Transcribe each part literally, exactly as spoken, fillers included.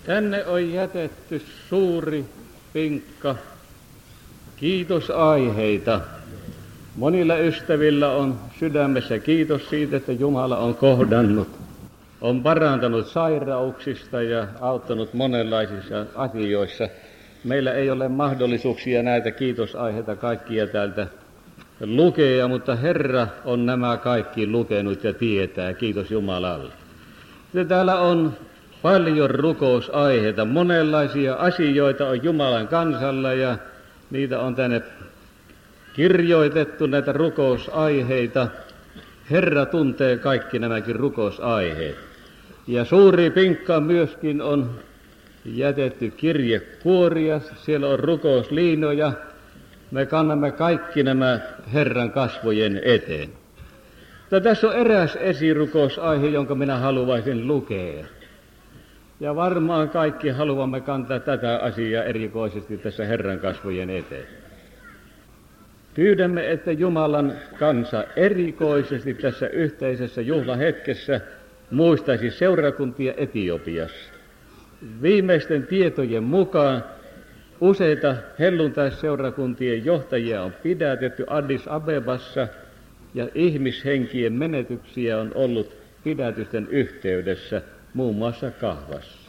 Tänne on jätetty suuri pinkka kiitosaiheita. Monilla ystävillä on sydämessä kiitos siitä, että Jumala on kohdannut, on parantanut sairauksista ja auttanut monenlaisissa asioissa. Meillä ei ole mahdollisuuksia näitä kiitosaiheita kaikkia täältä lukea, mutta Herra on nämä kaikki lukenut ja tietää. Kiitos Jumalalle. Ja täällä on paljon rukousaiheita, monenlaisia asioita on Jumalan kansalla ja niitä on tänne kirjoitettu, näitä rukousaiheita. Herra tuntee kaikki nämäkin rukousaiheet. Ja suuri pinkka myöskin on jätetty kirjekuoria, siellä on rukousliinoja. Me kannamme kaikki nämä Herran kasvojen eteen. Mutta tässä on eräs esirukousaihe, jonka minä haluaisin lukea. Ja varmaan kaikki haluamme kantaa tätä asiaa erikoisesti tässä Herran kasvojen eteen. Pyydämme, että Jumalan kansa erikoisesti tässä yhteisessä juhlahetkessä muistaisi seurakuntia Etiopiassa. Viimeisten tietojen mukaan useita helluntaisseurakuntien johtajia on pidätetty Addis Abebassa ja ihmishenkien menetyksiä on ollut pidätysten yhteydessä, muun muassa Kahvassa.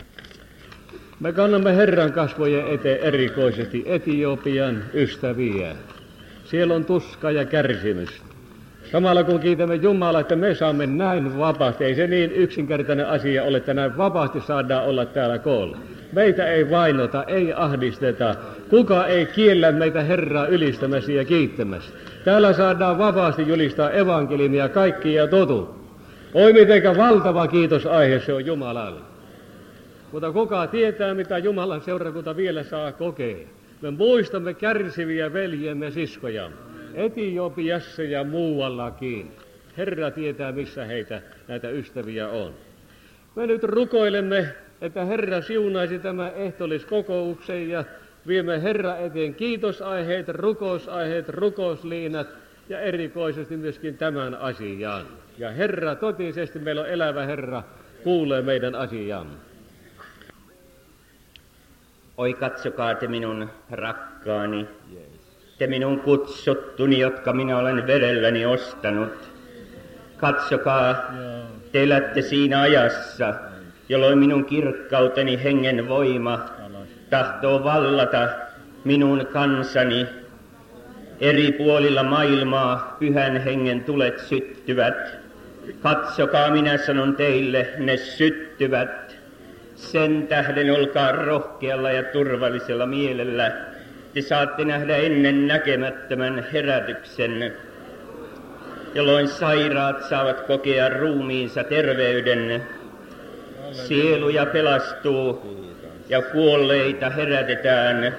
Me kannamme Herran kasvojen eteen erikoisesti Etiopian ystäviä. Siellä on tuska ja kärsimys. Samalla kun kiitämme Jumalaa, että me saamme näin vapaasti, ei se niin yksinkertainen asia ole, että näin vapaasti saadaan olla täällä koolla. Meitä ei vainota, ei ahdisteta. Kuka ei kiellä meitä Herraa ylistämässä ja kiittämässä. Täällä saadaan vapaasti julistaa evankeliumia kaikkia totuutta. Oi mitenkä valtava kiitosaihe se on Jumalalle. Mutta kuka tietää, mitä Jumalan seurakunta vielä saa kokea. Me muistamme kärsiviä veljemme ja siskojamme Etiopiassa ja muuallakin. Herra tietää, missä heitä näitä ystäviä on. Me nyt rukoilemme, että Herra siunaisi tämän ehtoolliskokouksen ja viemme Herra eteen kiitosaiheet, rukousaiheet, rukousliinat ja erikoisesti myöskin tämän asian. Ja Herra, totisesti meillä on elävä Herra, kuulee meidän asiamme. Oi katsokaa te minun rakkaani, te minun kutsuttuni, jotka minä olen verelläni ostanut. Katsokaa, te elätte siinä ajassa, jolloin minun kirkkauteni hengen voima tahtoo vallata minun kansani. Eri puolilla maailmaa pyhän hengen tulet syttyvät. Katsokaa, minä sanon teille, ne syttyvät. Sen tähden olkaa rohkealla ja turvallisella mielellä. Te saatte nähdä ennen näkemättömän herätyksen, jolloin sairaat saavat kokea ruumiinsa terveyden. Sieluja pelastuu ja kuolleita herätetään.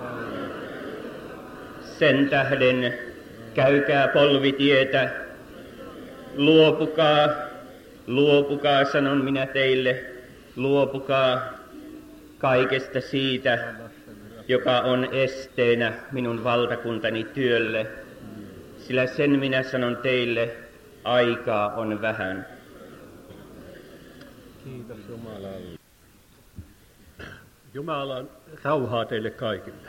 Sen tähden käykää polvitietä, luopukaa, luopukaa, sanon minä teille, luopukaa kaikesta siitä, joka on esteenä minun valtakuntani työlle, sillä sen minä sanon teille, aikaa on vähän. Kiitos Jumalalle. Jumalan rauhaa teille kaikille.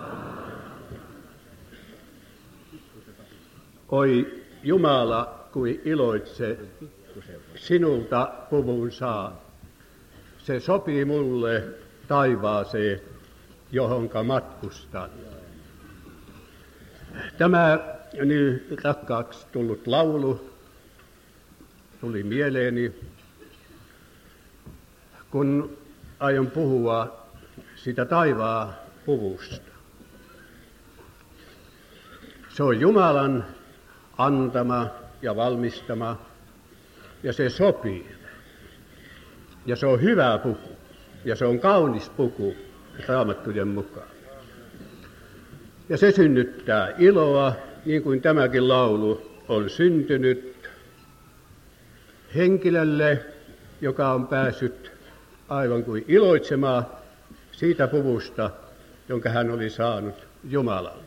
Oi Jumala, kuin iloitse sinulta puvun saa. Se sopii mulle taivaaseen, johonka matkustan. Tämä nyt rakkaaksi tullut laulu tuli mieleeni, kun aion puhua sitä taivaan puvusta. Se on Jumalan antama ja valmistama, ja se sopii. Ja se on hyvä puku, ja se on kaunis puku Raamattujen mukaan. Ja se synnyttää iloa, niin kuin tämäkin laulu on syntynyt henkilölle, joka on päässyt aivan kuin iloitsemaan siitä puvusta, jonka hän oli saanut Jumalalta.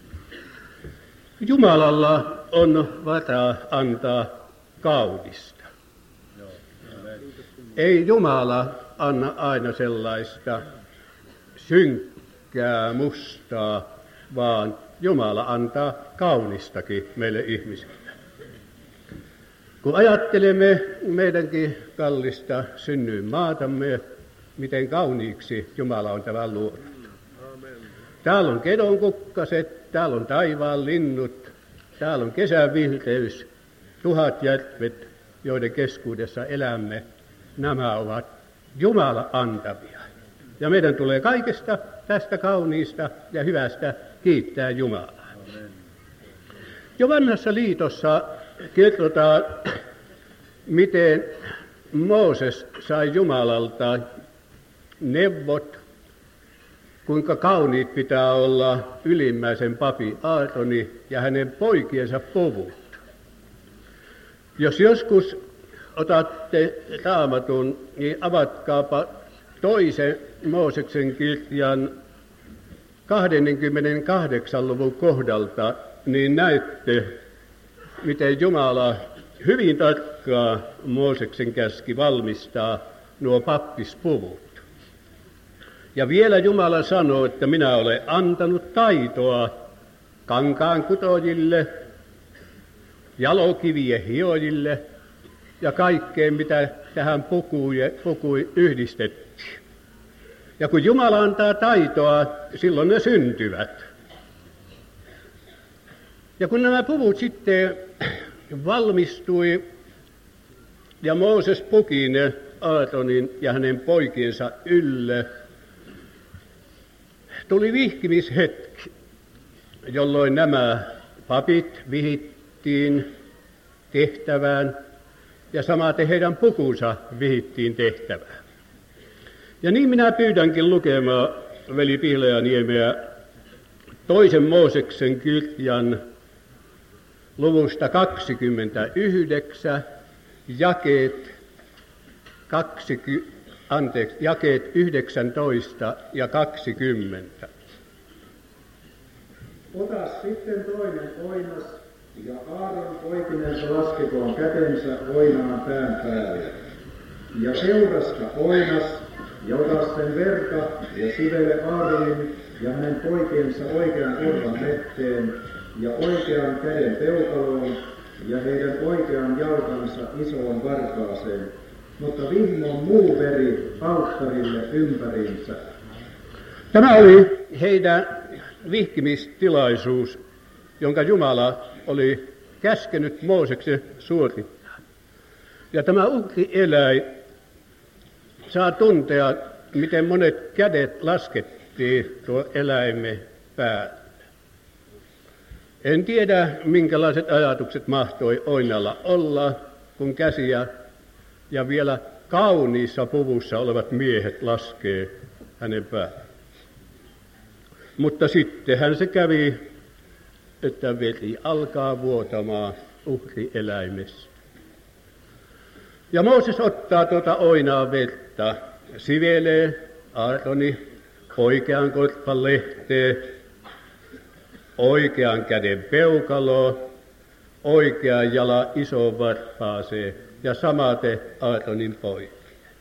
Jumalalla on varaa antaa kaunista. ei Jumala anna aina sellaista synkkää, mustaa, vaan Jumala antaa kaunistakin meille ihmisille. Kun ajattelemme meidänkin kallista synnyinmaatamme, miten kauniiksi Jumala on tämän luonut. Täällä on kedonkukkaset, täällä on taivaan linnut, täällä on kesän vihteys, tuhat järvet, joiden keskuudessa elämme. Nämä ovat Jumala antavia. Ja meidän tulee kaikesta tästä kauniista ja hyvästä kiittää Jumalaa. Jo vanhassa liitossa kerrotaan, miten Mooses sai Jumalalta neuvot, kuinka kauniit pitää olla ylimmäisen papi Aaroni ja hänen poikiensa puvut. Jos joskus otatte Raamatun, niin avatkaapa toisen Mooseksen kirjan kaksikymmentäkahdeksan luvun kohdalta, niin näette, miten Jumala hyvin tarkkaa Mooseksen käski valmistaa nuo pappispuvut. Ja vielä Jumala sanoo, että minä olen antanut taitoa kankaan kutojille, jalokivien hiojille ja kaikkeen, mitä tähän pukuun yhdistettiin. Ja kun Jumala antaa taitoa, silloin ne syntyvät. Ja kun nämä puvut sitten valmistui ja Mooses puki ne Aaronin ja hänen poikiensa ylle, tuli vihkimishetki, jolloin nämä papit vihittiin tehtävään ja samaten heidän pukunsa vihittiin tehtävään. Ja niin minä pyydänkin lukemaan veli Pihlajaniemeä toisen Mooseksen kirjan luvusta kaksikymmentäyhdeksän, jakeet, kaksi, anteeksi, jakeet yhdeksäntoista ja kaksikymmentä. Ota sitten toinen oinas, ja Aaron poikinensa laskekoon kätensä oinaan pään päälle. Ja seurasta oinas, ja ota sen verta, ja sivele Aaronin ja hänen poikiensa oikean korvan lehteen, ja oikean käden peukaloon, ja heidän oikean jalkansa isoon varpaaseen, mutta vihmon muu veri alttarille ympäriinsä. Tämä oli heidän vihkimistilaisuus, jonka Jumala oli käskenyt Mooseksen suorittaa. Ja tämä uhrieläin saa tuntea, miten monet kädet laskettiin tuo eläimen päälle. En tiedä, minkälaiset ajatukset mahtoi oinalla olla, kun käsiä ja vielä kauniissa puvussa olevat miehet laskee hänen päälle. Mutta sittenhän se kävi, että veri alkaa vuotamaan uhrieläimestä. Ja Mooses ottaa tuota oinaa vettä, sivelee Aaroni oikean korpan lehteen, oikean käden peukaloon, oikean jalan isoon varpaaseen ja samaten Aaronin poikia.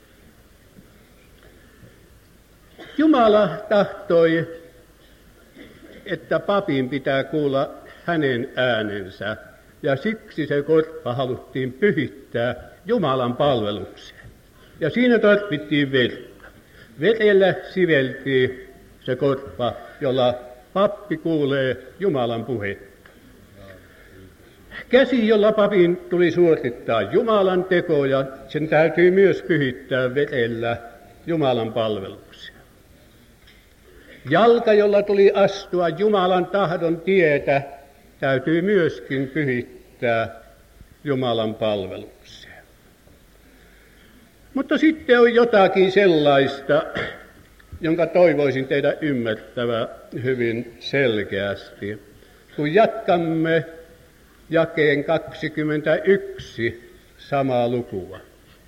Jumala tahtoi, että papin pitää kuulla hänen äänensä, ja siksi se korppa haluttiin pyhittää Jumalan palvelukseen. Ja siinä tarvittiin verta. Verellä siveltiin se korppa, jolla pappi kuulee Jumalan puhetta. Käsi, jolla papin tuli suorittaa Jumalan tekoja, sen täytyy myös pyhittää verellä Jumalan palvelukseen. Jalka, jolla tuli astua Jumalan tahdon tietä, täytyy myöskin pyhittää Jumalan palvelukseen. Mutta sitten on jotakin sellaista, jonka toivoisin teidän ymmärtävän hyvin selkeästi. Kun jatkamme jakeen kaksikymmentäyksi samaa lukua.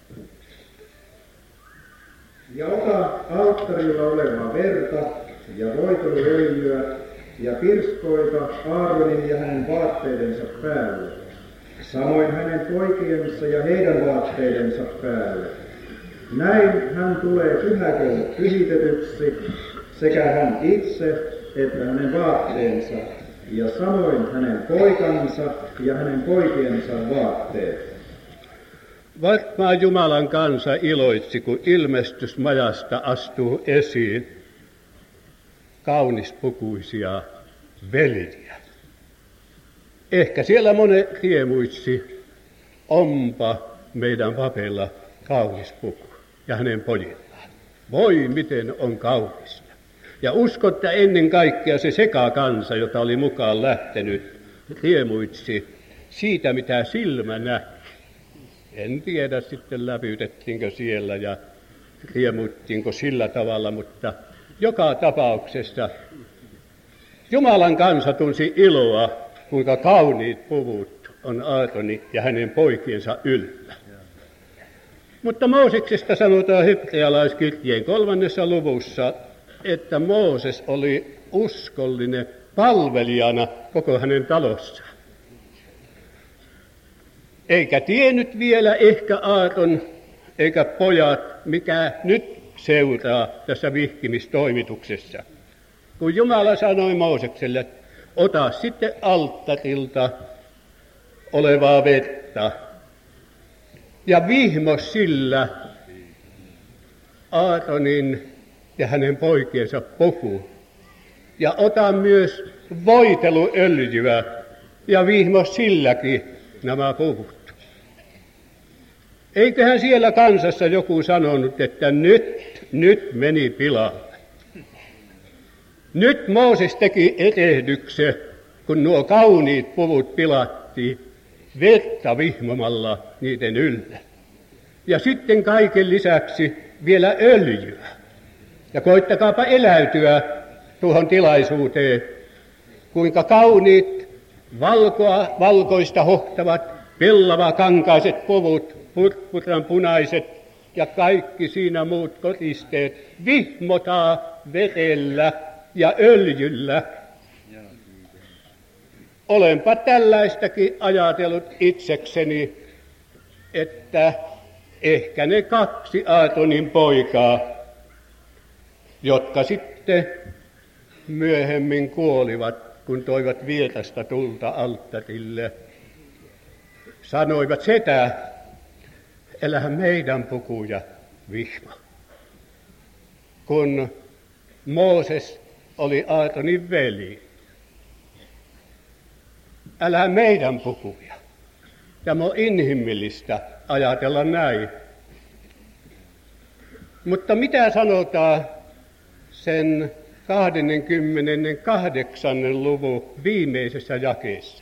Ja ota alttarilla olevaa verta ja voiteluöljyä ja pirskoita Aaronin ja hänen vaatteidensa päälle, samoin hänen poikiensa ja heidän vaatteidensa päälle. Näin hän tulee pyhäkölle pyhitetyksi, sekä hän itse että hänen vaatteensa, ja samoin hänen poikansa ja hänen poikiensa vaatteet. Varmaan Jumalan kansa iloitsi, kun ilmestysmajasta astuu esiin kaunispukuisia veljiä. Ehkä siellä monet riemuitsi, onpa meidän papella kaunis puku ja hänen pojillaan. Voi, miten on kaunista. Ja uskon, että ennen kaikkea se sekakansa, jota oli mukaan lähtenyt, riemuitsi siitä, mitä silmä näki. En tiedä sitten läpytettiinkö siellä ja riemuttiinko sillä tavalla, mutta joka tapauksessa Jumalan kansa tunsi iloa, kuinka kauniit puvut on Aaroni ja hänen poikiensa yllä. Mutta Mooseksesta sanotaan hebrealaiskirjeen kolmannessa luvussa, että Mooses oli uskollinen palvelijana koko hänen talossaan. Eikä tiennyt vielä ehkä Aaron eikä pojat, mikä nyt seuraa tässä vihkimistoimituksessa. Kun Jumala sanoi Moosekselle, ota sitten alttarilta olevaa vettä ja vihmo sillä Aaronin ja hänen poikiensa puku. Ja ota myös voiteluöljyä ja vihmo silläkin nämä puvut. Eiköhän siellä kansassa joku sanonut, että nyt, nyt meni pilalle. Nyt Mooses teki erehdyksen, kun nuo kauniit puvut pilattiin vettä vihmomalla niiden yllä. Ja sitten kaiken lisäksi vielä öljyä. Ja koittakaapa eläytyä tuohon tilaisuuteen, kuinka kauniit valkoa, valkoista hohtavat pellava-kankaiset puvut, purppuran punaiset ja kaikki siinä muut koristeet vihmotaa vedellä ja öljyllä. Olenpa tällaistakin ajatellut itsekseni, että ehkä ne kaksi Aaronin poikaa, jotka sitten myöhemmin kuolivat, kun toivat vierasta tulta alttarille, sanoivat, setä, älähän meidän pukuja vihma. Kun Mooses oli Aaronin veli, älähän meidän pukuja. Tämä on inhimillistä ajatella näin. Mutta mitä sanotaan sen kaksikymmentäkahdeksan luvun viimeisessä jakeessa?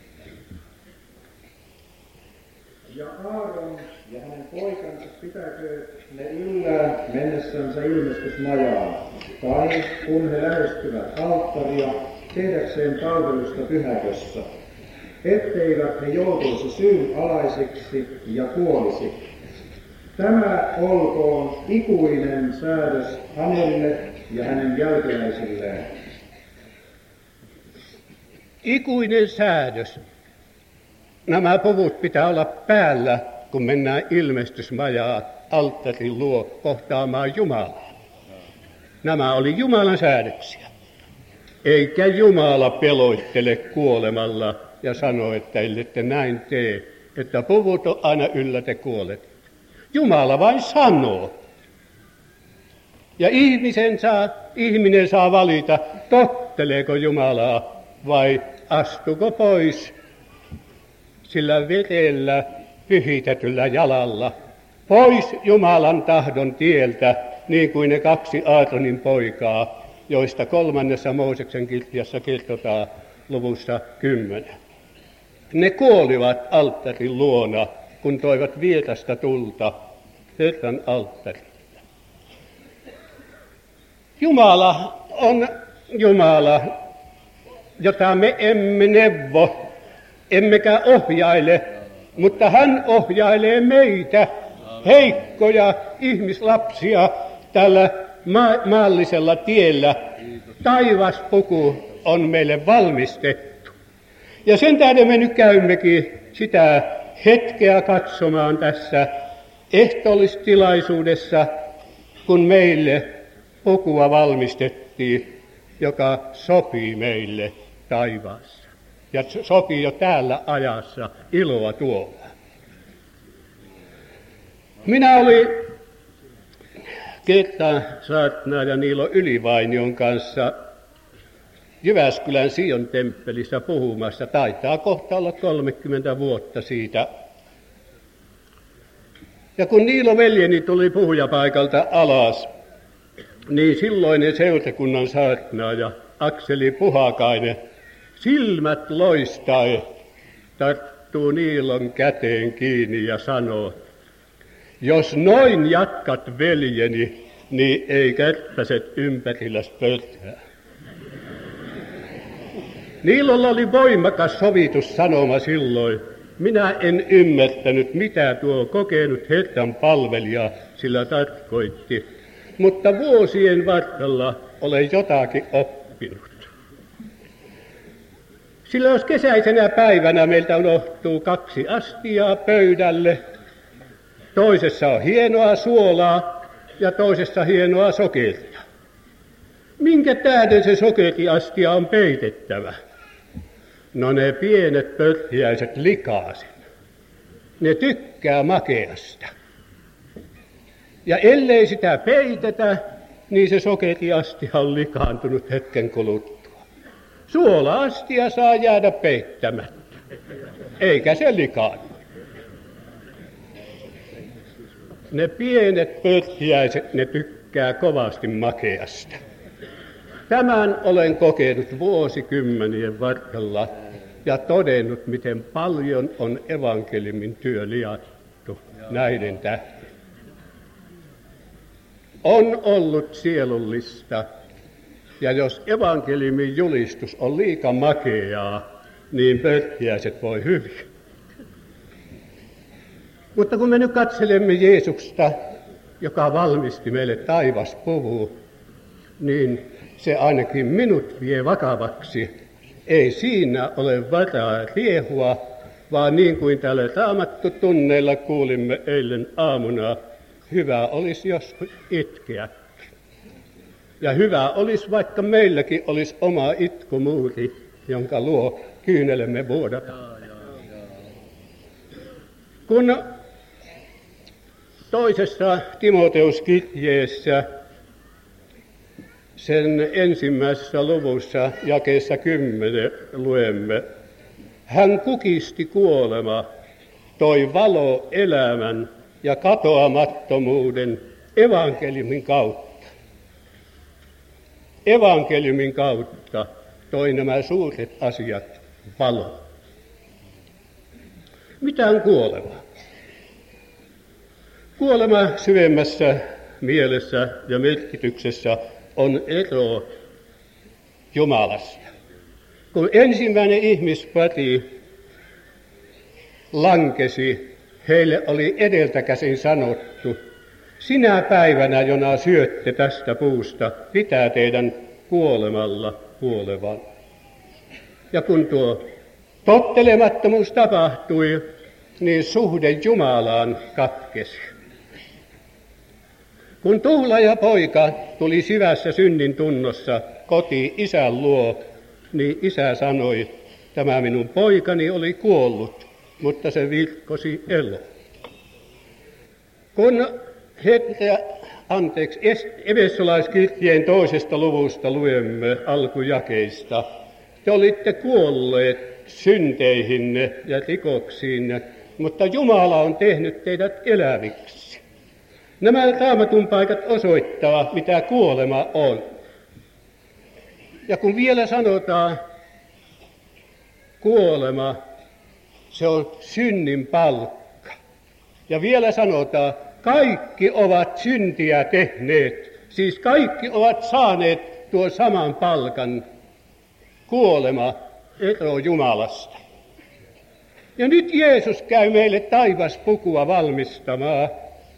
Ja Aaron ja hänen poikansa pitäkö ne yllään mennessänsä ilmestysmajaan, tai kun he lähestyvät alttaria tehdäkseen palvelusta pyhäkössä, etteivät he joutuisi syyn alaisiksi ja kuolisi. Tämä olkoon ikuinen säädös hänelle ja hänen jälkeläisilleen. Ikuinen säädös. Nämä puvut pitää olla päällä, kun mennään ilmestysmajaa alttarin luo kohtaamaan Jumalaa. Nämä oli Jumalan säädöksiä. Eikä Jumala peloittele kuolemalla ja sano, että ellette näin tee, että puvut on aina yllä, te kuolet. Jumala vain sanoo. Ja ihmisen saa, ihminen saa valita, totteleeko Jumalaa vai astuko pois sillä vedellä pyhitetyllä jalalla, pois Jumalan tahdon tieltä, niin kuin ne kaksi Aaronin poikaa, joista kolmannessa Mooseksen kirjassa kerrotaan luvussa kymmenen. Ne kuolivat alttarin luona, kun toivat vierasta tulta Herran alttarille. Jumala on Jumala, jota me emme neuvo, emmekä ohjaile, mutta hän ohjailee meitä, heikkoja ihmislapsia, tällä ma- maallisella tiellä. Taivaspuku on meille valmistettu. Ja sen tähden me nyt käymmekin sitä hetkeä katsomaan tässä ehtoollistilaisuudessa, kun meille pukua valmistettiin, joka sopii meille taivaassa ja sopii jo täällä ajassa iloa tuolla. Minä olin kertaan saarnaaja Niilo Ylivainion kanssa Jyväskylän Sion temppelissä puhumassa. Taitaa kohta olla kolmekymmentä vuotta siitä. Ja kun Niilo veljeni tuli puhujapaikalta alas, niin silloinen seurakunnan saarnaaja Akseli Puhakainen silmät loistaen tarttuu Niilon käteen kiinni ja sanoo, jos noin jatkat veljeni, niin ei kärppäset ympärilläs pörtää. Niilolla oli voimakas sovitussanoma silloin. Minä en ymmärtänyt, mitä tuo kokenut Herran palvelija sillä tarkoitti, mutta vuosien varrella olen jotakin oppinut. Sillä jos kesäisenä päivänä meiltä unohtuu kaksi astiaa pöydälle, toisessa on hienoa suolaa ja toisessa hienoa sokeria. Minkä tähden se sokeriastia on peitettävä? No ne pienet pörhiäiset likaasin. Ne tykkää makeasta. Ja ellei sitä peitetä, niin se sokeriastia on likaantunut hetken kuluttua. Suola-astia saa jäädä peittämättä, eikä se likaannu. Ne pienet pörhiäiset, ne tykkää kovasti makeasta. Tämän olen kokenut vuosikymmenien varrella ja todennut, miten paljon on evankeliumin työ liattu näiden tähden. On ollut sielullista, ja jos evankeliumin julistus on liika makeaa, niin pörhiäiset voi hyvin. Mutta kun me nyt katselemme Jeesusta, joka valmisti meille taivaspuvun, niin se ainakin minut vie vakavaksi. Ei siinä ole varaa riehua, vaan niin kuin täällä Raamattu tunneilla kuulimme eilen aamuna, hyvä olisi jos itkeäkin. Ja hyvä olisi, vaikka meilläkin olisi oma itkumuuri, jonka luo kyynelemme vuodata. Kun toisessa Timoteuskirjeessä sen ensimmäisessä luvussa jakeessa kymmenen luemme, hän kukisti kuolema, toi valo elämän ja katoamattomuuden evankeliumin kautta. Evankeliumin kautta toi nämä suuret asiat valo. Mitä on kuolema? Kuolema syvemmässä mielessä ja merkityksessä on ero Jumalasta. Kun ensimmäinen ihmispari lankesi, heille oli edeltäkäsin sanottu, sinä päivänä, jona syötte tästä puusta, pitää teidän kuolemalla kuolevan. Ja kun tuo tottelemattomuus tapahtui, niin suhde Jumalaan katkesi. Kun tuhlaajapoika tuli syvässä synnin tunnossa kotiin isän luo, niin isä sanoi, tämä minun poikani oli kuollut, mutta se virkkosi elo. Kun Herra, anteeksi, Efesolaiskirjeen toisesta luvusta luemme alkujakeista, te olitte kuolleet synteihinne ja rikoksiinne, mutta Jumala on tehnyt teidät eläviksi. Nämä Raamatun paikat osoittavat, mitä kuolema on. Ja kun vielä sanotaan, kuolema, se on synnin palkka. Ja vielä sanotaan, kaikki ovat syntiä tehneet, siis kaikki ovat saaneet tuon saman palkan, kuolema, ero Jumalasta. Ja nyt Jeesus käy meille taivaspukua valmistamaan.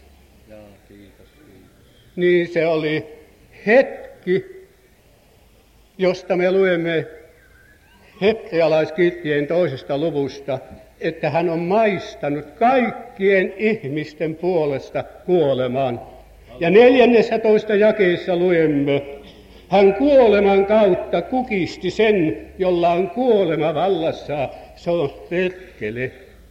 Niin se oli hetki, josta me luemme hebrealaiskirjeen toisesta luvusta, että hän on maistanut kaikkien ihmisten puolesta kuolemaan. Ja neljännessätoista jakeessa luemme, hän kuoleman kautta kukisti sen, jolla on kuolema vallassa, se on perkele.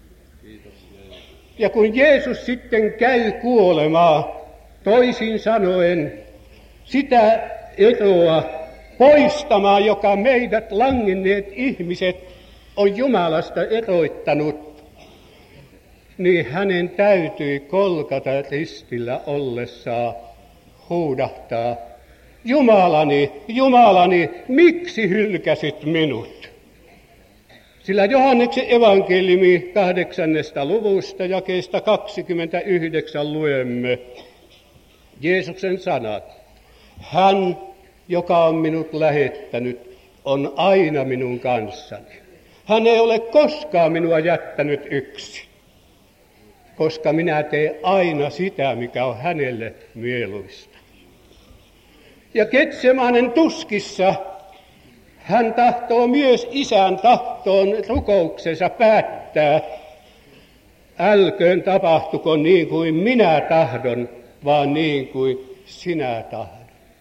Ja kun Jeesus sitten käy kuolemaa, toisin sanoen sitä eroa poistamaan, joka meidät langenneet ihmiset on Jumalasta eroittanut, niin hänen täytyi kolkata ristillä ollessaan huudahtaa, Jumalani, Jumalani, miksi hylkäsit minut? Sillä Johanneksen evankeliumi kahdeksannesta luvusta jakeesta kaksikymmentäyhdeksän luemme Jeesuksen sanat. Hän, joka on minut lähettänyt, on aina minun kanssani. Hän ei ole koskaan minua jättänyt yksin, koska minä teen aina sitä, mikä on hänelle mieluista. Ja Getsemanen tuskissa hän tahtoo myös isän tahtoon rukouksensa päättää, älköön tapahtuko niin kuin minä tahdon, vaan niin kuin sinä tahdot.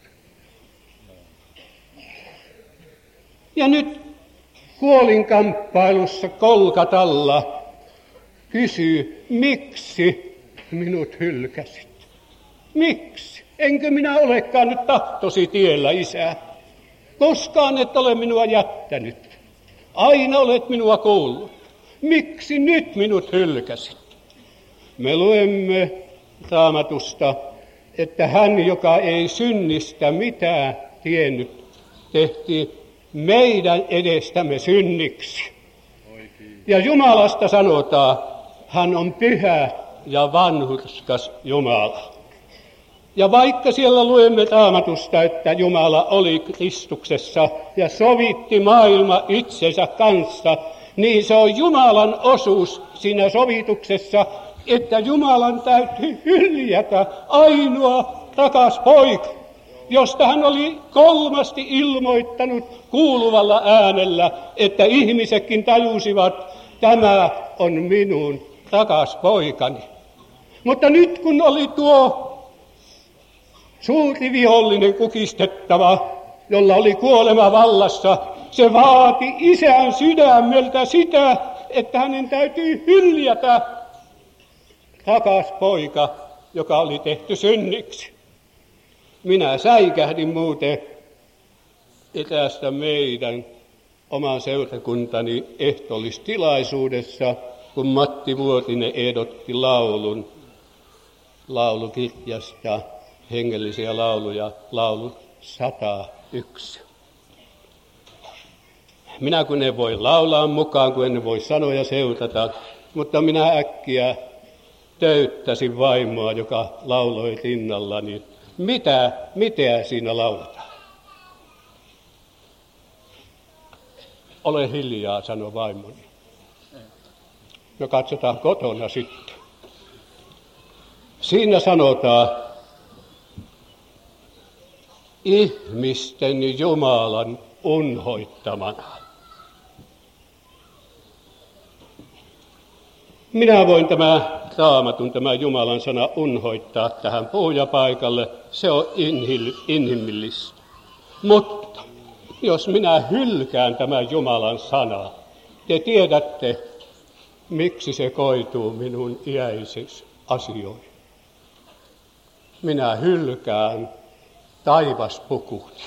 Ja nyt kuolinkamppailussa Kolkatalla kysyy, miksi minut hylkäsit? Miksi? Enkö minä olekaan nyt tahtosi tiellä, Isä? Koskaan et ole minua jättänyt. Aina olet minua kuullut. Miksi nyt minut hylkäsit? Me luemme Raamatusta, että hän, joka ei synnistä mitään tiennyt, tehtiin meidän edestämme synniksi. Ja Jumalasta sanotaan, hän on pyhä ja vanhurskas Jumala. Ja vaikka siellä luemme Raamatusta, että Jumala oli Kristuksessa ja sovitti maailma itsensä kanssa, niin se on Jumalan osuus siinä sovituksessa, että Jumalan täytyy hyljätä ainoa rakas poika, josta hän oli kolmasti ilmoittanut kuuluvalla äänellä, että ihmisetkin tajusivat, tämä on minun rakas poikani. Mutta nyt kun oli tuo suuri vihollinen kukistettava, jolla oli kuolema vallassa, se vaati isän sydämeltä sitä, että hänen täytyy hyljätä rakas poika, joka oli tehty synniksi. Minä säikähdin muuten etästä meidän oman seurakuntani ehtoollistilaisuudessa, kun Matti Vuotinen ehdotti laulun laulukirjasta hengellisiä lauluja, laulu sata yksi. Minä kun en voi laulaa mukaan, kun en voi sanoja seurata, mutta minä äkkiä töyttäsin vaimoa, joka lauloi rinnallani. Mitä, mitä siinä lauletaan? Ole hiljaa, sanoi vaimoni. No katsotaan kotona sitten. Siinä sanotaan, ihmisten Jumalan unhoittamana. Minä voin tämä Raamatun, tämä Jumalan sana unhoittaa tähän puhujapaikalle. Se on inhimillistä. Mutta jos minä hylkään tämän Jumalan sanaa, te tiedätte, miksi se koituu minun iäisiksi asioihin. Minä hylkään taivaspukuni.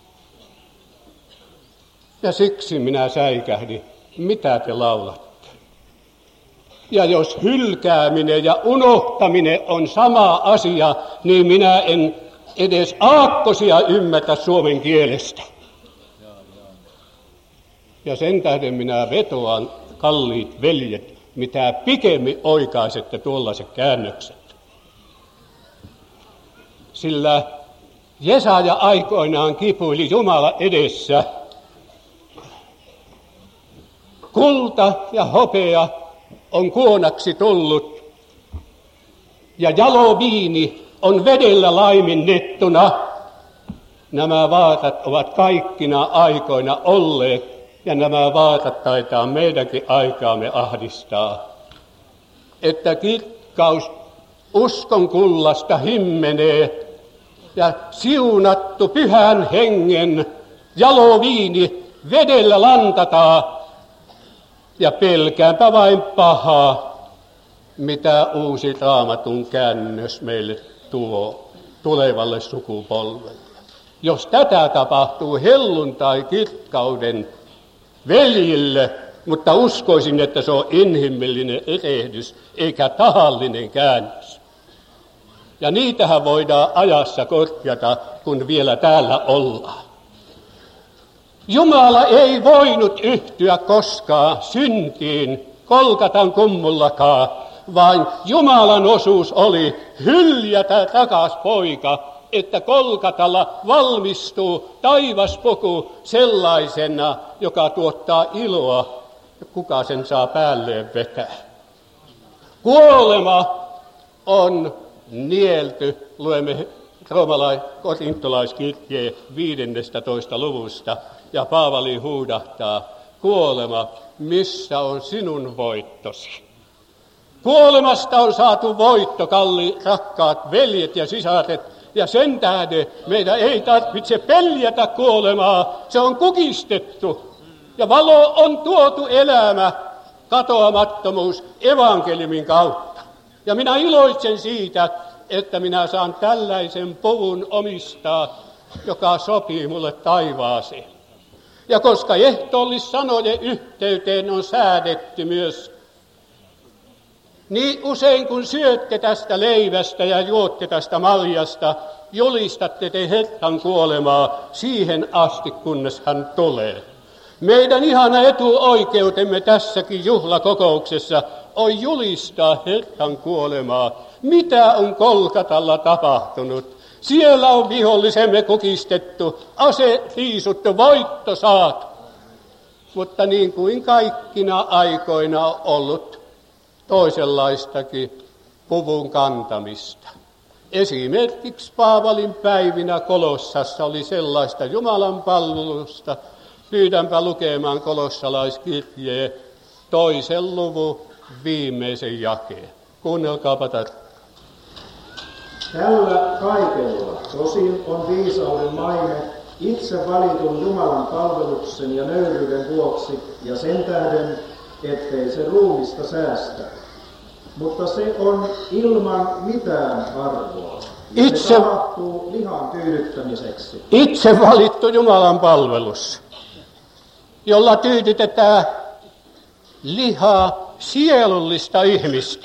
Ja siksi minä säikähdin, mitä te laulatte. Ja jos hylkääminen ja unohtaminen on sama asia, niin minä en edes aakkosia ymmärrä suomen kielestä. Ja sen tähden minä vetoan, kalliit veljet, mitä pikemmin oikaisette tuollaiset käännökset. Sillä Jesaja aikoinaan kipuili Jumala edessä. Kulta ja hopea on kuonaksi tullut, ja jalo viini on vedellä laiminnettuna. Nämä vaarat ovat kaikkina aikoina olleet, ja nämä vaarat taitaa meidänkin aikaamme ahdistaa, että kirkkaus uskon kullasta himmenee ja siunattu pyhän hengen jaloviini vedellä lantataan, ja pelkäänpä vain pahaa, mitä uusi Raamatun käännös meille tuo tulevalle sukupolvelle. Jos tätä tapahtuu helluntai kirkkauden veljille, mutta uskoisin, että se on inhimillinen erehdys eikä tahallinen käännös. Ja niitähän voidaan ajassa korjata, kun vielä täällä ollaan. Jumala ei voinut yhtyä koskaan syntiin Kolkatan kummullakaan, vaan Jumalan osuus oli hyljätä rakas poika, että Kolkatalla valmistuu taivaspuku sellaisena, joka tuottaa iloa, kuka sen saa päälleen vetää. Kuolema on nielty, luemme roomalais-korintolaiskirjeen viidennestätoista luvusta, ja Paavali huudahtaa, kuolema, missä on sinun voittosi? Kuolemasta on saatu voitto, kalli rakkaat veljet ja sisaret, ja sen tähden meidän ei tarvitse peljätä kuolemaa, se on kukistettu. Ja valo on tuotu elämä, katoamattomuus evankeliumin kautta. Ja minä iloitsen siitä, että minä saan tällaisen puvun omistaa, joka sopii mulle taivaaseen. Ja koska ehtoollissanojen yhteyteen on säädetty myös, niin usein kun syötte tästä leivästä ja juotte tästä maljasta, julistatte te Herran kuolemaa siihen asti, kunnes hän tulee. Meidän ihana etuoikeutemme tässäkin juhlakokouksessa on julistaa Herran kuolemaa. Mitä on Kolkatalla tapahtunut? Siellä on vihollisemme kukistettu, ase riisuttu, voitto saatu. Mutta niin kuin kaikkina aikoina on ollut toisenlaistakin puvun kantamista. Esimerkiksi Paavalin päivinä Kolossassa oli sellaista Jumalan palvelusta. Pyydänpä lukemaan kolossalaiskirjeen toisen luvun viimeisen jakeen. Kuunnelkaapa tätä. Tällä kaikella tosin on viisauden maine itse valitun Jumalan palveluksen ja nöyryyden vuoksi ja sen tähden, ettei se ruumista säästä. Mutta se on ilman mitään arvoa. Itse, se tapahtuu lihan tyydyttämiseksi. Itse valittu Jumalan palvelus, jolla tyydytetään lihaa sielullista ihmistä.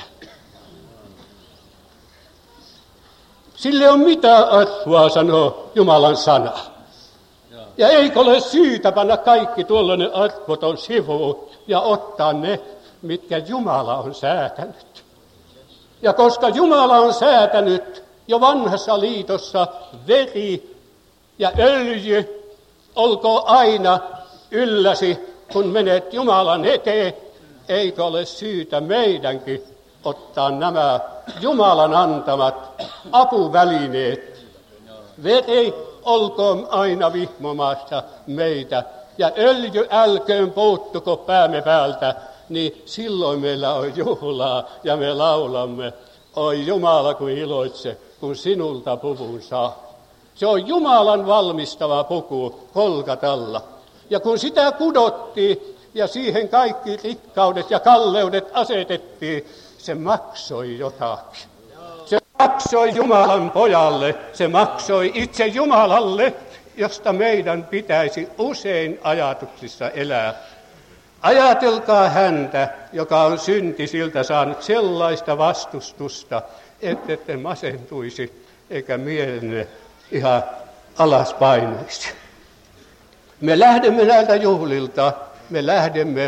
Sille on mitään arvoa, sanoo Jumalan sana. Ja eikö ole syytä panna kaikki tuollainen arvoton sivuun ja ottaa ne, mitkä Jumala on säätänyt. Ja koska Jumala on säätänyt jo vanhassa liitossa veri ja öljy, olkoon aina ylläsi, kun menet Jumalan eteen, eikö ole syytä meidänkin ottaa nämä Jumalan antamat apuvälineet. Veri olkoon aina vihmomassa meitä, ja öljy älköön puuttuko päämme päältä, niin silloin meillä on juhlaa, ja me laulamme, oi Jumala, kun iloitse, kun sinulta puvun saa. Se on Jumalan valmistava puku Kolkatalla. Ja kun sitä kudottiin, ja siihen kaikki rikkaudet ja kalleudet asetettiin, se maksoi jotakin. Se maksoi Jumalan pojalle, se maksoi itse Jumalalle, josta meidän pitäisi usein ajatuksissa elää. Ajatelkaa häntä, joka on syntisiltä saanut sellaista vastustusta, ettette masentuisi eikä mielenne ihan alas painuisi. Me lähdemme näiltä juhlilta, me lähdemme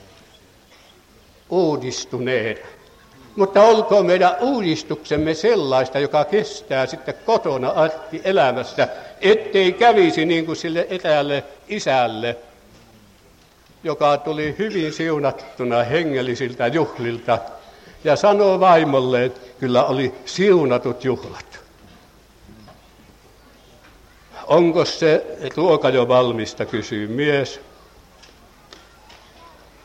uudistuneena. Mutta olkoon meidän uudistuksemme sellaista, joka kestää sitten kotona arkielämässä, ettei kävisi niin kuin sille etäälle isälle, joka tuli hyvin siunattuna hengellisiltä juhlilta ja sanoo vaimolleen, että kyllä oli siunatut juhlat. Onko se ruoka jo valmista, kysyy mies.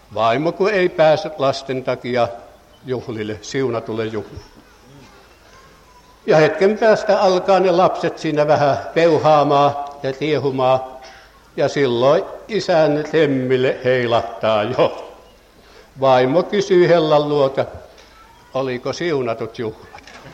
Vaimo kun ei pääse lasten takia juhlille, siunatulle juhlille. Ja hetken päästä alkaa ne lapset siinä vähän peuhaamaan ja tiehumaan. Ja silloin isän temmille heilahtaa jo. Vaimo kysyy Hellan luota, oliko siunatut juhlat?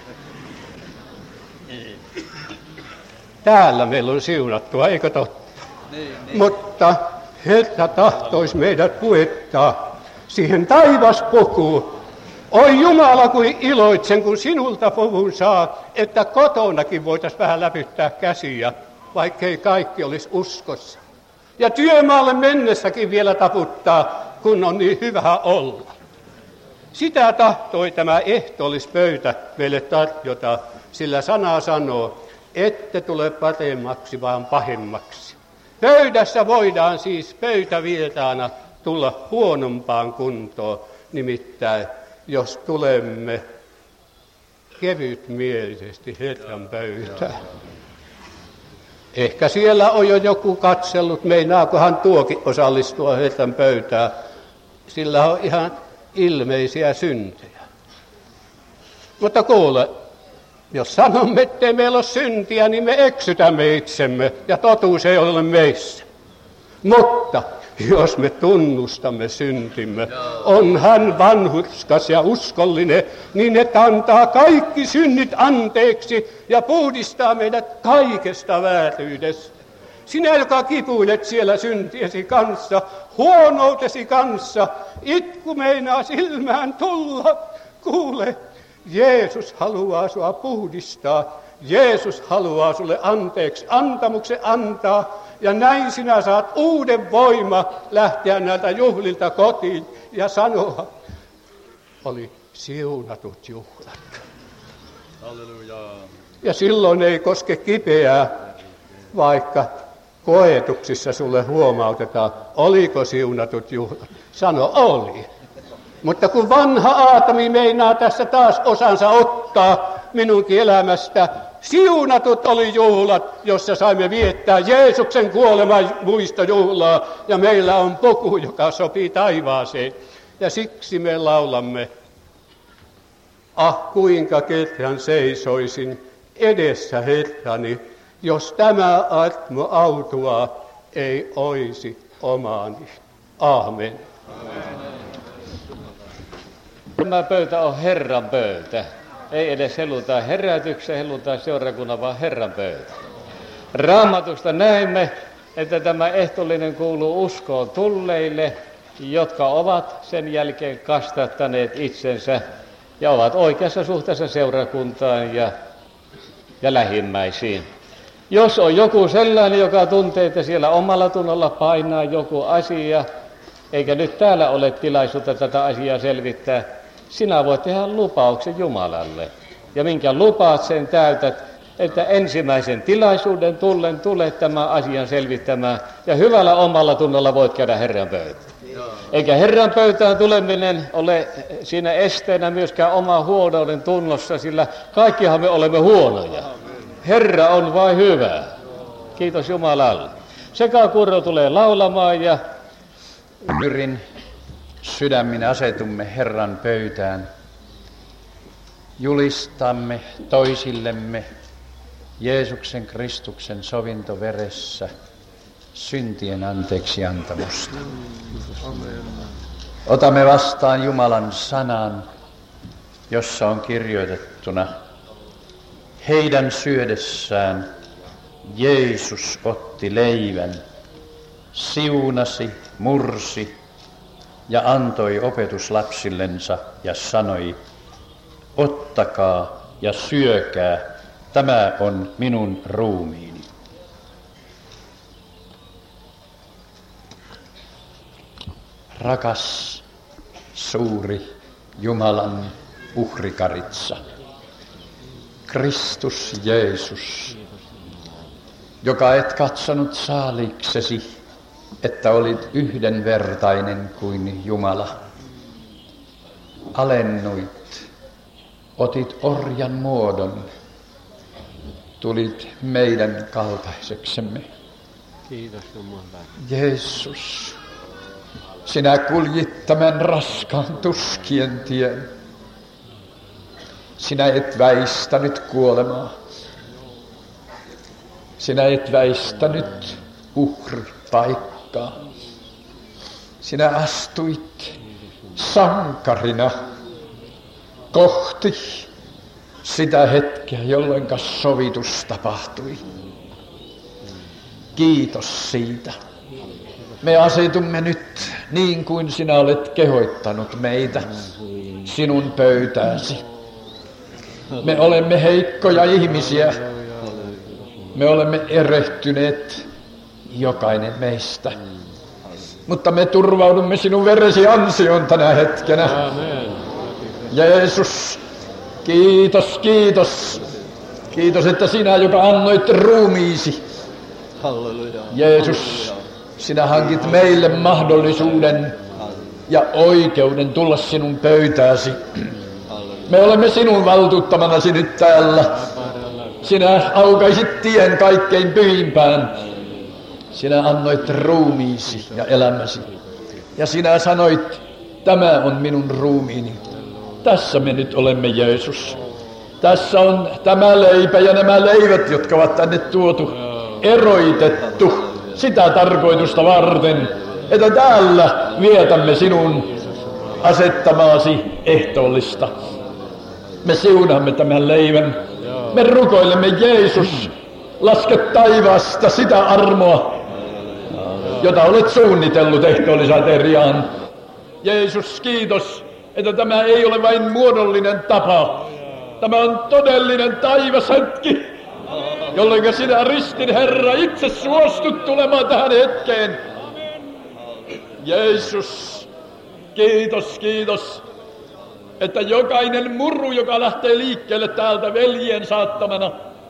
Täällä meillä on siunattua, eikö totta? Niin, niin. Mutta Herra tahtoisi meidät puettaa siihen taivaspukuun. Oi Jumala, kuin iloitsen, kun sinulta puvun saa, että kotonakin voitaisiin vähän läpyttää käsiä, vaikkei kaikki olisi uskossa. Ja työmaalle mennessäkin vielä taputtaa, kun on niin hyvä olla. Sitä tahtoi tämä ehtoollispöytä meille tarjota, sillä sana sanoo, ette tule paremmaksi, vaan pahemmaksi. Pöydässä voidaan siis pöytävieraana tulla huonompaan kuntoon, nimittäin jos tulemme kevytmielisesti Herran pöytään. Ehkä siellä on jo joku katsellut, meinaakohan tuokin osallistua Herran pöytään. Sillä on ihan ilmeisiä syntejä. Mutta kuule, jos sanomme, ettei meillä ole syntiä, niin me eksytämme itsemme ja totuus ei ole meissä. Mutta jos me tunnustamme syntimme, on hän vanhurskas ja uskollinen, niin että antaa kaikki synnit anteeksi ja puhdistaa meidät kaikesta vääryydestä. Sinä, joka kipuilet siellä syntiesi kanssa, huonoutesi kanssa, itku meinaa silmään tulla. Kuule, Jeesus haluaa sua puhdistaa. Jeesus haluaa sulle anteeksi antamuksen antaa. Ja näin sinä saat uuden voima lähteä näiltä juhlilta kotiin ja sanoa, oli siunatut juhlat. Halleluja. Ja silloin ei koske kipeää, vaikka koetuksissa sulle huomautetaan, oliko siunatut juhlat. Sano, oli. Mutta kun vanha Aatami meinaa tässä taas osansa ottaa minunkin elämästä, siunatut oli juhlat, jossa saimme viettää Jeesuksen kuoleman muistojuhlaa, ja meillä on puku, joka sopii taivaaseen. Ja siksi me laulamme, ah kuinka kerran seisoisin edessä Herrani, jos tämä armo autua ei oisi omaani. Aamen. Tämä pöytä on Herran pöytä. Ei edes heluta herätyksen, heluta seurakunnan, vaan Herran pöytä. Raamatusta näemme, että tämä ehtoollinen kuuluu uskoon tulleille, jotka ovat sen jälkeen kastattaneet itsensä ja ovat oikeassa suhteessa seurakuntaan ja, ja lähimmäisiin. Jos on joku sellainen, joka tuntee, että siellä omalla tunnolla painaa joku asia, eikä nyt täällä ole tilaisuutta tätä asiaa selvittää, sinä voit tehdä lupauksen Jumalalle. Ja minkä lupaat, sen täytät, että ensimmäisen tilaisuuden tullen tulet tämän asian selvittämään. Ja hyvällä omalla tunnolla voit käydä Herran pöytään. Eikä Herran pöytään tuleminen ole siinä esteenä myöskään oma huonouden tunnossa, sillä kaikkihan me olemme huonoja. Herra on vain hyvä. Kiitos Jumalalle. Sekakuuro tulee laulamaan ja Pyrin sydämin asetumme Herran pöytään. Julistamme toisillemme Jeesuksen Kristuksen sovintoveressä syntien anteeksi antamusta. Otamme vastaan Jumalan sanan, jossa on kirjoitettuna: heidän syödessään Jeesus otti leivän, siunasi, mursi ja antoi opetuslapsillensa ja sanoi: ottakaa ja syökää, tämä on minun ruumiini. Rakas, suuri Jumalan uhrikaritsa, Kristus Jeesus, joka et katsonut saaliksesi, että olit yhdenvertainen kuin Jumala. Alennuit, otit orjan muodon, tulit meidän kaltaiseksemme. Kiitos Jumala. Jeesus, Sinä kuljit tämän raskaan tuskien tien. Sinä et väistänyt kuolemaa. Sinä et väistänyt uhripaikkaa. Sinä astuit sankarina kohti sitä hetkeä, jolloin sovitus tapahtui. Kiitos siitä. Me asetumme nyt niin kuin sinä olet kehoittanut meitä sinun pöytääsi. Me olemme heikkoja ihmisiä. Me olemme erehtyneet, jokainen meistä. Mutta me turvaudumme sinun veresi ansioon tänä hetkenä. Jeesus, kiitos, kiitos. Kiitos, että sinä, joka annoit ruumiisi. Jeesus, sinä hankit meille mahdollisuuden ja oikeuden tulla sinun pöytääsi. Me olemme sinun valtuuttamanasi nyt täällä. Sinä aukaisit tien kaikkein pyhimpään. Sinä annoit ruumiisi ja elämäsi. Ja sinä sanoit, tämä on minun ruumiini. Tässä me nyt olemme, Jeesus. Tässä on tämä leipä ja nämä leivät, jotka ovat tänne tuotu, eroitettu sitä tarkoitusta varten, että täällä vietämme sinun asettamaasi ehtoollista. Me siunaamme tämän leivän. Me rukoilemme, Jeesus, laske taivaasta sitä armoa, jota olet suunnitellut ehtoollisateriaan. Jeesus, kiitos, että tämä ei ole vain muodollinen tapa. Tämä on todellinen taivashetki, jolloin sinä ristin Herra itse suostut tulemaan tähän hetkeen. Jeesus, kiitos, kiitos, että jokainen muru, joka lähtee liikkeelle täältä veljien saattamana,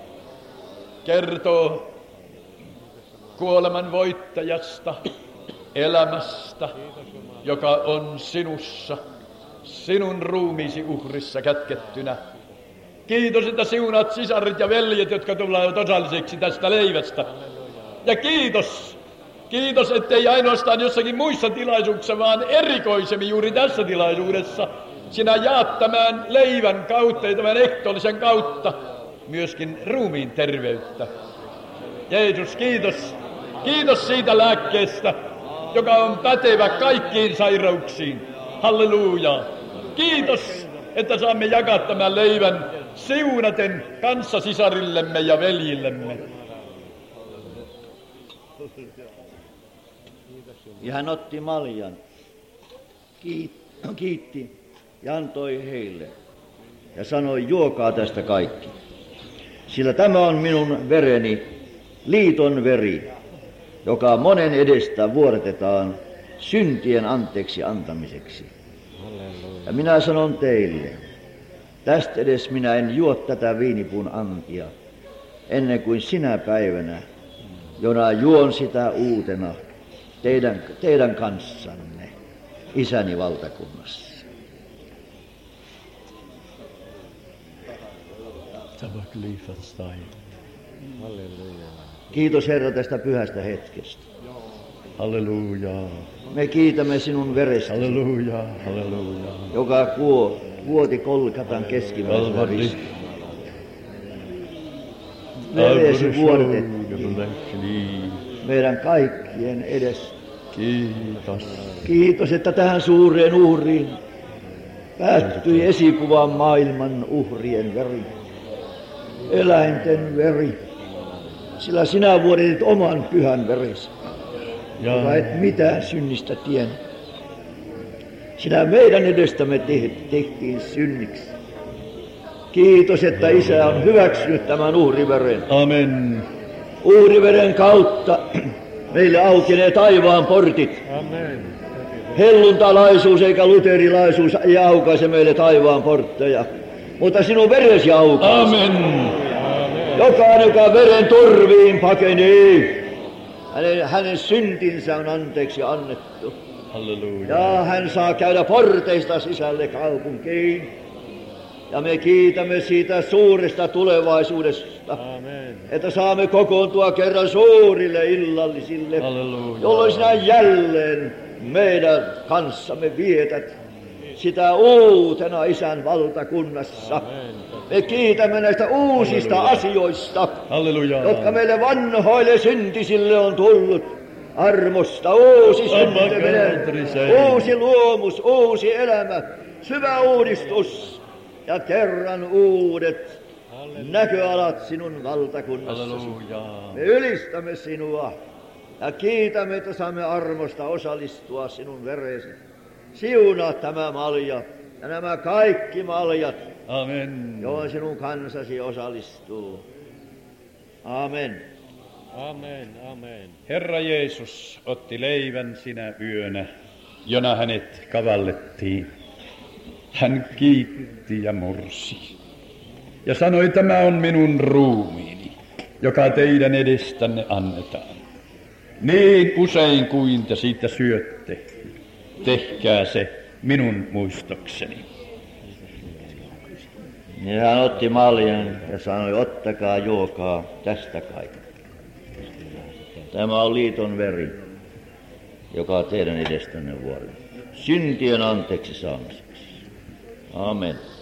kertoo kuoleman voittajasta, elämästä, joka on sinussa, sinun ruumiisi uhrissa kätkettynä. Kiitos, että siunaat sisaret ja veljet, jotka tulevat osalliseksi tästä leivästä. Ja kiitos, kiitos, ettei ainoastaan jossakin muissa tilaisuuksissa, vaan erikoisemmin juuri tässä tilaisuudessa sinä jaat tämän leivän kautta ja tämän ehtoollisen kautta myöskin ruumiin terveyttä. Jeesus, kiitos. Kiitos siitä lääkkeestä, joka on pätevä kaikkiin sairauksiin. Halleluja. Kiitos, että saamme jakaa tämän leivän siunaten kanssasisarillemme ja veljillemme. Ja hän otti maljan, kiitti ja antoi heille ja sanoi, juokaa tästä kaikki. Sillä tämä on minun vereni, liiton veri, joka monen edestä vuodatetaan syntien anteeksi antamiseksi. Ja minä sanon teille, tästä edes minä en juo tätä viinipuun antia, ennen kuin sinä päivänä, jona juon sitä uutena teidän, teidän kanssanne, Isäni valtakunnassa. Kiitos Herra tästä pyhästä hetkestä. Halleluja. Me kiitämme sinun verestäsi, Halleluja. Halleluja. joka kuo, vuoti Kolkatan keskimmäisellä ristillä. Veresi vuodatettiin meidän kaikkien edestä. Kiitos. Kiitos, että tähän suureen uhriin päättyi esikuvan maailman uhrien veri, eläinten veri, sillä sinä vuodatit oman pyhän veresi, joka et mitään synnistä tiennyt. Sinä meidän edestämme tehtiin synniksi. Kiitos, että Isä on hyväksynyt tämän uhriveren. Amen. Uhriveren kautta meille aukenee taivaan portit. Amen. Helluntalaisuus eikä luterilaisuus ei aukaise meille taivaan portteja, mutta sinun veresi aukaise. Amen. Jokainen, joka veren turviin pakenee, hänen, hänen syntinsä on anteeksi annettu. Halleluja. Ja hän saa käydä porteista sisälle kaupunkiin. Ja me kiitämme siitä suuresta tulevaisuudesta, Amen. Että saamme kokoontua kerran suurille illallisille, Halleluja. jolloin sinä jälleen meidän kanssamme vietät sitä uutena Isän valtakunnassa. Me kiitämme näistä uusista asioista, Halleluja. jotka meille vanhoille syntisille on tullut. Armosta uusi syntyminen, uusi luomus, uusi elämä, syvä uudistus ja kerran uudet näköalat sinun valtakunnassasi. Me ylistämme sinua ja kiitämme, että saamme armosta osallistua sinun veresi. Siunaa tämä malja ja nämä kaikki maljat, Amen. joihin sinun kansasi osallistuu. Amen. Amen, amen. Herra Jeesus otti leivän sinä yönä, jona hänet kavallettiin. Hän kiitti ja mursi ja sanoi, tämä on minun ruumiini, joka teidän edestänne annetaan. Niin usein kuin te siitä syötte, tehkää se minun muistokseni. Ja hän otti maljan ja sanoi, ottakaa, juokaa tästä kaikki. Tämä on liiton veri, joka teidän edestänne vuoden syntien anteeksi saamiseksi. Amen.